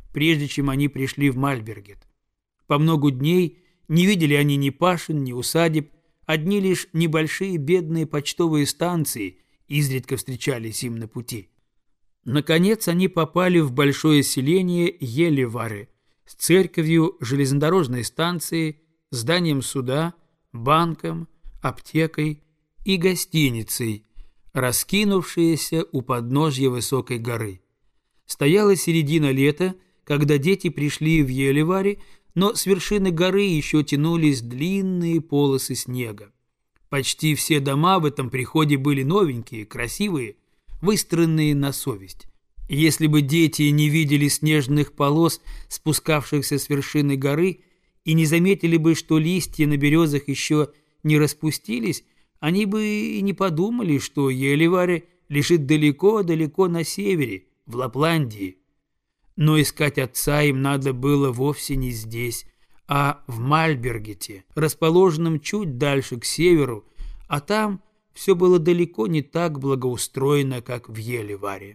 прежде чем они пришли в Мальбергет. По многу дней не видели они ни пашен, ни усадеб, одни лишь небольшие бедные почтовые станции изредка встречались им на пути. Наконец они попали в большое селение Елеваре с церковью, железнодорожной станцией, зданием суда, банком, аптекой и гостиницей, раскинувшиеся у подножья высокой горы. Стояла середина лета, когда дети пришли в Елеваре, но с вершины горы еще тянулись длинные полосы снега. Почти все дома в этом приходе были новенькие, красивые, выстроенные на совесть. Если бы дети не видели снежных полос, спускавшихся с вершины горы, и не заметили бы, что листья на березах еще не распустились, они бы и не подумали, что Елеваре лежит далеко-далеко на севере, в Лапландии. Но искать отца им надо было вовсе не здесь, а в Мальбергете, расположенном чуть дальше к северу, а там все было далеко не так благоустроено, как в Елеваре.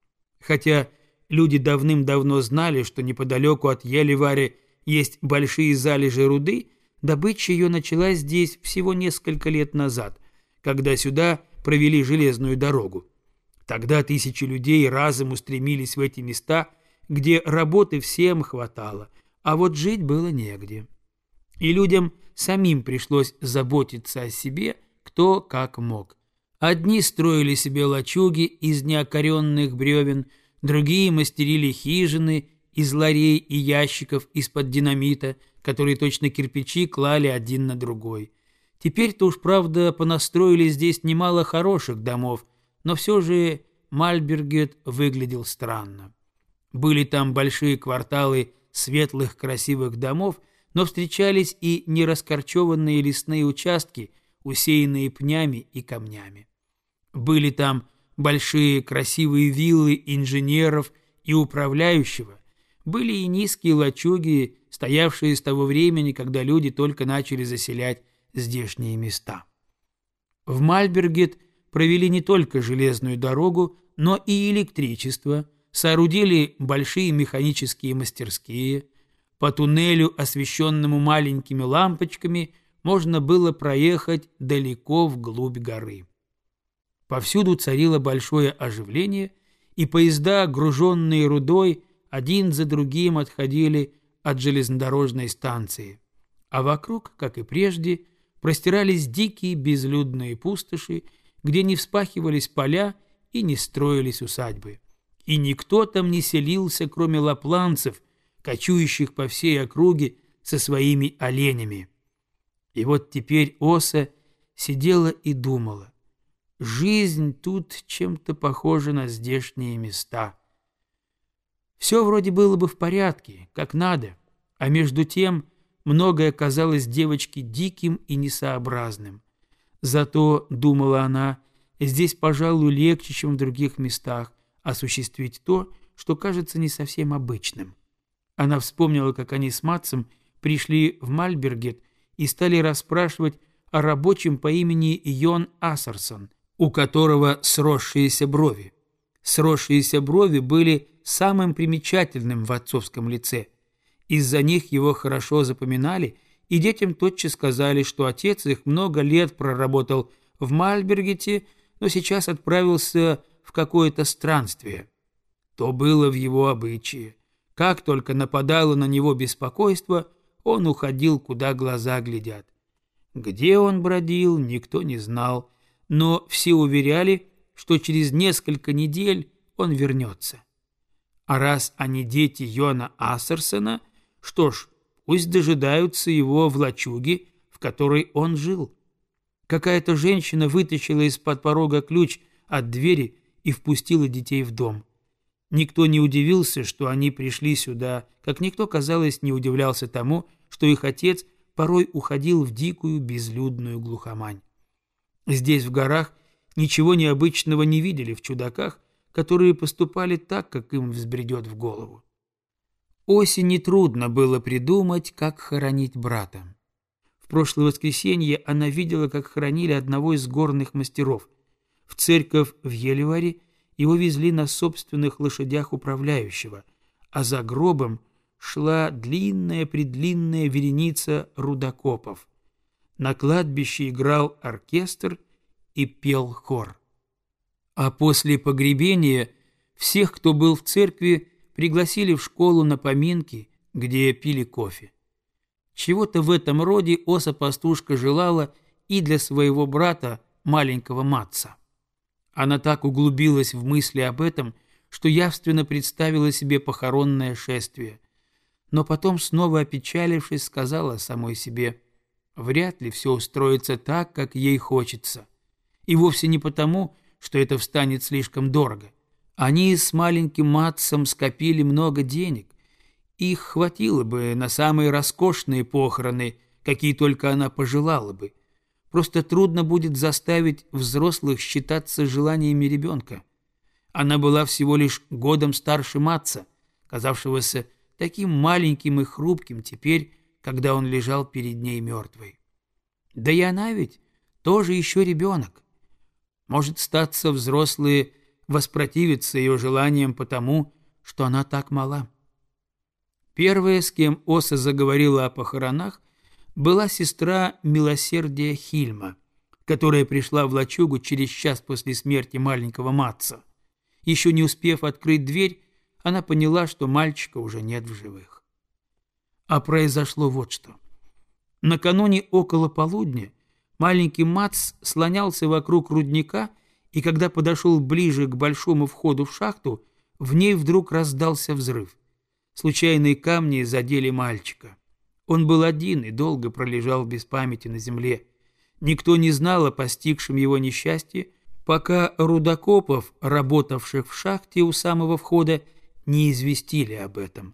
Хотя люди давным-давно знали, что неподалеку от Елеваре есть большие залежи руды, добыча ее началась здесь всего несколько лет назад, когда сюда провели железную дорогу. Тогда тысячи людей разом устремились в эти места, где работы всем хватало, а вот жить было негде. И людям самим пришлось заботиться о себе, кто как мог. Одни строили себе лачуги из неокоренных бревен, другие мастерили хижины из ларей и ящиков из-под динамита, которые точно кирпичи клали один на другой. Теперь-то уж, правда, понастроили здесь немало хороших домов, но все же Мальбергет выглядел странно. Были там большие кварталы светлых красивых домов, но встречались и нераскорчеванные лесные участки, усеянные пнями и камнями. Были там большие красивые виллы инженеров и управляющего, были и низкие лачуги, стоявшие с того времени, когда люди только начали заселять здешние места. В Мальбергет провели не только железную дорогу, но и электричество, соорудили большие механические мастерские. По туннелю, освещенному маленькими лампочками, можно было проехать далеко вглубь горы. Повсюду царило большое оживление, и поезда, груженные рудой, один за другим отходили от железнодорожной станции. А вокруг, как и прежде, простирались дикие безлюдные пустоши, где не вспахивались поля и не строились усадьбы. И никто там не селился, кроме лапландцев, кочующих по всей округе со своими оленями. И вот теперь Оса сидела и думала: жизнь тут чем-то похожа на здешние места. Все вроде было бы в порядке, как надо, а между тем многое казалось девочке диким и несообразным. Зато, думала она, здесь, пожалуй, легче, чем в других местах, осуществить то, что кажется не совсем обычным. Она вспомнила, как они с Матсом пришли в Мальбергет и стали расспрашивать о рабочем по имени Йон Ассарсон, у которого сросшиеся брови. Сросшиеся брови были самым примечательным в отцовском лице. Из-за них его хорошо запоминали, и детям тотчас сказали, что отец их много лет проработал в Мальбергете, но сейчас отправился в какое-то странствие. То было в его обычае. Как только нападало на него беспокойство, он уходил, куда глаза глядят. Где он бродил, никто не знал, но все уверяли, что через несколько недель он вернется. А раз они дети Йона Ассарсона, что ж, пусть дожидаются его в лачуге, в которой он жил. Какая-то женщина вытащила из-под порога ключ от двери и впустила детей в дом. Никто не удивился, что они пришли сюда, как никто, казалось, не удивлялся тому, что их отец порой уходил в дикую безлюдную глухомань. Здесь, в горах, ничего необычного не видели в чудаках, которые поступали так, как им взбредет в голову. Осе нетрудно было придумать, как хоронить брата. В прошлое воскресенье она видела, как хоронили одного из горных мастеров. В церковь в Елеваре его везли на собственных лошадях управляющего, а за гробом шла длинная-предлинная вереница рудокопов. На кладбище играл оркестр и пел хор. А после погребения всех, кто был в церкви, пригласили в школу на поминки, где пили кофе. Чего-то в этом роде Оса-пастушка желала и для своего брата, маленького Матса. Она так углубилась в мысли об этом, что явственно представила себе похоронное шествие. Но потом, снова опечалившись, сказала самой себе: вряд ли все устроится так, как ей хочется. И вовсе не потому, что это встанет слишком дорого. Они с маленьким Матсом скопили много денег. Их хватило бы на самые роскошные похороны, какие только она пожелала бы. Просто трудно будет заставить взрослых считаться желаниями ребенка. Она была всего лишь годом старше Матса, казавшегося таким маленьким и хрупким теперь, когда он лежал перед ней мертвый. Да и она ведь тоже еще ребенок. Может, статься, взрослые воспротивятся ее желаниям потому, что она так мала. Первая, с кем Оса заговорила о похоронах, была сестра Милосердия Хильма, которая пришла в лачугу через час после смерти маленького Матса. Еще не успев открыть дверь, она поняла, что мальчика уже нет в живых. А произошло вот что. Накануне около полудня маленький Матс слонялся вокруг рудника, и когда подошел ближе к большому входу в шахту, в ней вдруг раздался взрыв. Случайные камни задели мальчика. Он был один и долго пролежал без памяти на земле. Никто не знал о постигшем его несчастье, пока рудокопов, работавших в шахте у самого входа, не известили об этом.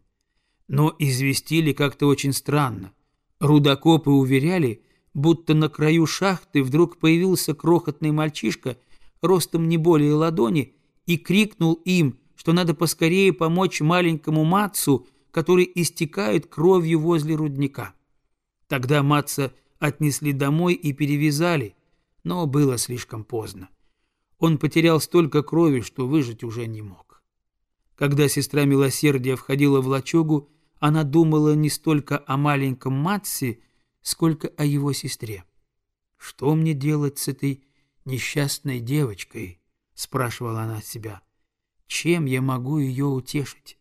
Но известили как-то очень странно. Рудокопы уверяли, будто на краю шахты вдруг появился крохотный мальчишка, ростом не более ладони, и крикнул им, что надо поскорее помочь маленькому Матсу, который истекает кровью возле рудника. Тогда Матса отнесли домой и перевязали, но было слишком поздно. Он потерял столько крови, что выжить уже не мог. Когда сестра Милосердия входила в лачугу, она думала не столько о маленьком Матсе, сколько о его сестре. «Что мне делать с этой несчастной девочкой?» — спрашивала она себя. «Чем я могу ее утешить?»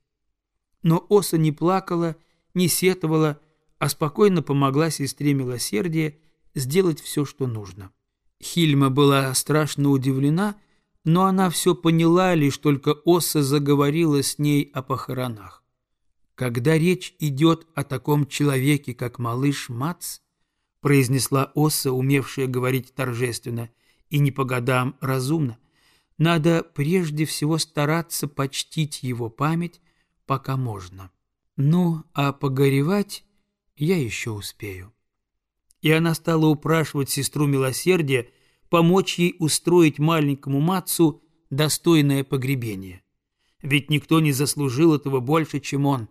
Но Оса не плакала, не сетовала, а спокойно помогла сестре Милосердия сделать все, что нужно. Хильма была страшно удивлена, но она все поняла, лишь только Оса заговорила с ней о похоронах. «Когда речь идет о таком человеке, как малыш Матс», произнесла Оса, умевшая говорить торжественно и не по годам разумно, «надо прежде всего стараться почтить его память, пока можно. Ну, а погоревать я еще успею». И она стала упрашивать сестру Милосердия помочь ей устроить маленькому Матсу достойное погребение. Ведь никто не заслужил этого больше, чем он.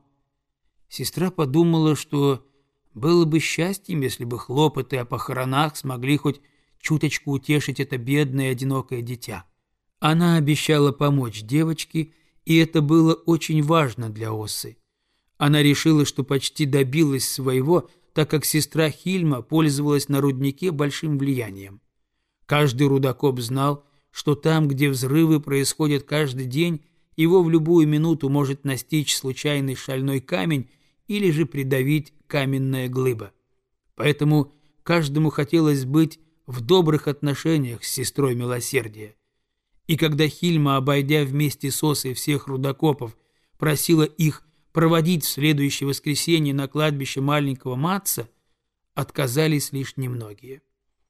Сестра подумала, что было бы счастьем, если бы хлопоты о похоронах смогли хоть чуточку утешить это бедное одинокое дитя. Она обещала помочь девочке, и это было очень важно для Осы. Она решила, что почти добилась своего, так как сестра Хильма пользовалась на руднике большим влиянием. Каждый рудокоп знал, что там, где взрывы происходят каждый день, его в любую минуту может настичь случайный шальной камень или же придавить каменная глыба. Поэтому каждому хотелось быть в добрых отношениях с сестрой Милосердия. И когда Хильма, обойдя вместе с Осой всех рудокопов, просила их проводить в следующее воскресенье на кладбище маленького Матса, отказались лишь немногие.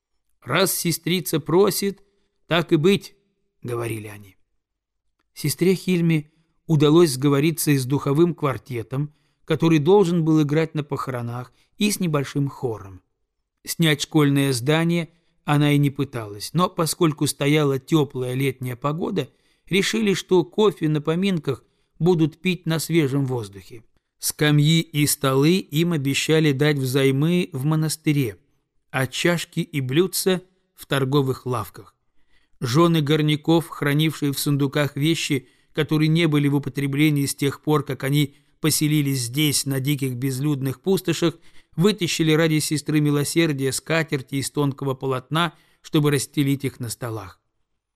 «Раз сестрица просит, так и быть», — говорили они. Сестре Хильме удалось сговориться и с духовым квартетом, который должен был играть на похоронах, и с небольшим хором. Снять школьное здание она и не пыталась, но поскольку стояла теплая летняя погода, решили, что кофе на поминках будут пить на свежем воздухе. Скамьи и столы им обещали дать взаймы в монастыре, а чашки и блюдца в торговых лавках. Жены горняков, хранившие в сундуках вещи, которые не были в употреблении с тех пор, как они поселились здесь, на диких безлюдных пустошах, вытащили ради сестры милосердия скатерти из тонкого полотна, чтобы расстелить их на столах.